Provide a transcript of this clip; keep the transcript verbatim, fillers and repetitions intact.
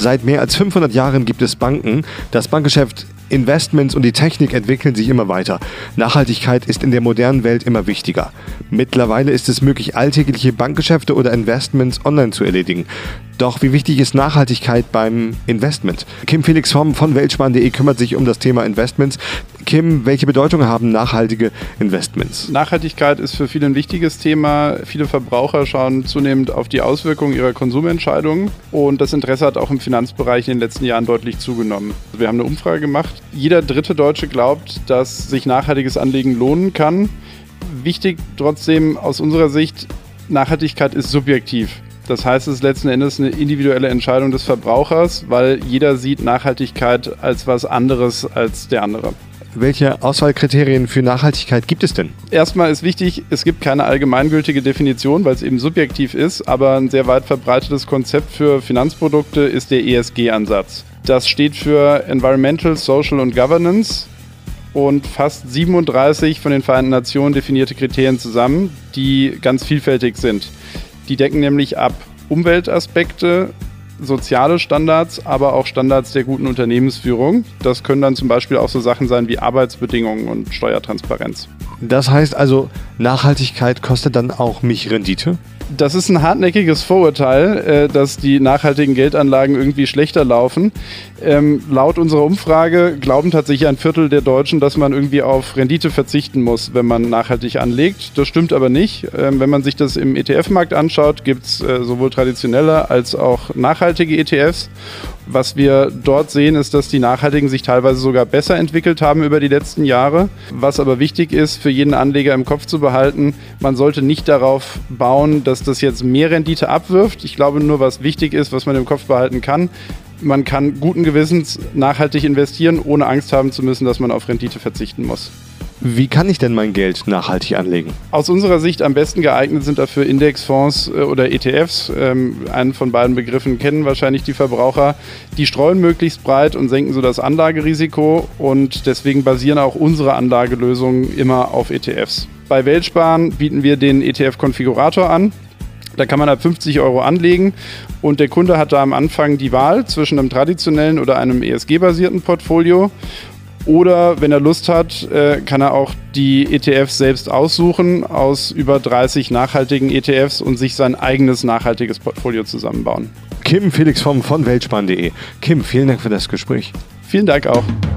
Seit mehr als fünfhundert Jahren gibt es Banken. Das Bankgeschäft, Investments und die Technik entwickeln sich immer weiter. Nachhaltigkeit ist in der modernen Welt immer wichtiger. Mittlerweile ist es möglich, alltägliche Bankgeschäfte oder Investments online zu erledigen. Doch wie wichtig ist Nachhaltigkeit beim Investment? Kim Felix vom von Weltsparen punkt de kümmert sich um das Thema Investments. Kim, welche Bedeutung haben nachhaltige Investments? Nachhaltigkeit ist für viele ein wichtiges Thema. Viele Verbraucher schauen zunehmend auf die Auswirkungen ihrer Konsumentscheidungen und das Interesse hat auch im Finanzbereich in den letzten Jahren deutlich zugenommen. Wir haben eine Umfrage gemacht. Jeder dritte Deutsche glaubt, dass sich nachhaltiges Anlegen lohnen kann. Wichtig trotzdem aus unserer Sicht, Nachhaltigkeit ist subjektiv. Das heißt, es ist letzten Endes eine individuelle Entscheidung des Verbrauchers, weil jeder sieht Nachhaltigkeit als was anderes als der andere. Welche Auswahlkriterien für Nachhaltigkeit gibt es denn? Erstmal ist wichtig, es gibt keine allgemeingültige Definition, weil es eben subjektiv ist, aber ein sehr weit verbreitetes Konzept für Finanzprodukte ist der E S G-Ansatz. Das steht für Environmental, Social und Governance und fasst siebenunddreißig von den Vereinten Nationen definierte Kriterien zusammen, die ganz vielfältig sind. Die decken nämlich ab Umweltaspekte, soziale Standards, aber auch Standards der guten Unternehmensführung. Das können dann zum Beispiel auch so Sachen sein wie Arbeitsbedingungen und Steuertransparenz. Das heißt also, Nachhaltigkeit kostet dann auch mich Rendite? Das ist ein hartnäckiges Vorurteil, dass die nachhaltigen Geldanlagen irgendwie schlechter laufen. Ähm, laut unserer Umfrage glauben tatsächlich ein Viertel der Deutschen, dass man irgendwie auf Rendite verzichten muss, wenn man nachhaltig anlegt. Das stimmt aber nicht. Ähm, wenn man sich das im E T F-Markt anschaut, gibt es äh, sowohl traditionelle als auch nachhaltige E T Fs. Was wir dort sehen, ist, dass die Nachhaltigen sich teilweise sogar besser entwickelt haben über die letzten Jahre. Was aber wichtig ist, für jeden Anleger im Kopf zu behalten, man sollte nicht darauf bauen, dass das jetzt mehr Rendite abwirft. Ich glaube nur, was wichtig ist, was man im Kopf behalten kann, man kann guten Gewissens nachhaltig investieren, ohne Angst haben zu müssen, dass man auf Rendite verzichten muss. Wie kann ich denn mein Geld nachhaltig anlegen? Aus unserer Sicht am besten geeignet sind dafür Indexfonds oder E T Fs. Ähm, einen von beiden Begriffen kennen wahrscheinlich die Verbraucher. Die streuen möglichst breit und senken so das Anlagerisiko und deswegen basieren auch unsere Anlagelösungen immer auf E T Fs. Bei Weltsparen bieten wir den E T F-Konfigurator an. Da kann man ab fünfzig Euro anlegen und der Kunde hat da am Anfang die Wahl zwischen einem traditionellen oder einem E S G-basierten Portfolio. Oder wenn er Lust hat, kann er auch die E T Fs selbst aussuchen aus über dreißig nachhaltigen E T Fs und sich sein eigenes nachhaltiges Portfolio zusammenbauen. Kim Felix vom von Weltsparen punkt de. Kim, vielen Dank für das Gespräch. Vielen Dank auch.